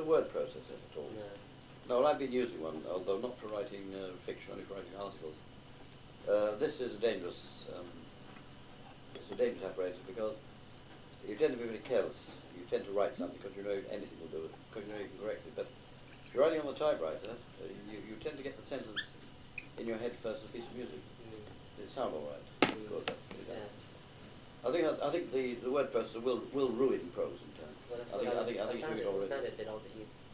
word processor at all? No. No, well, I've been using one, although not for writing fiction, only for writing articles. This is a dangerous, it's a dangerous apparatus because you tend to be very careless. You tend to write something because you know anything will do it, because you know you can correct it. But if you're writing on the typewriter, you tend to get the sentence in your head first as a piece of music. Does it sound all right? Good, that's pretty bad. I think the word processor will ruin prose in time. Well, that's I think it's doing it already. found it a bit odd that you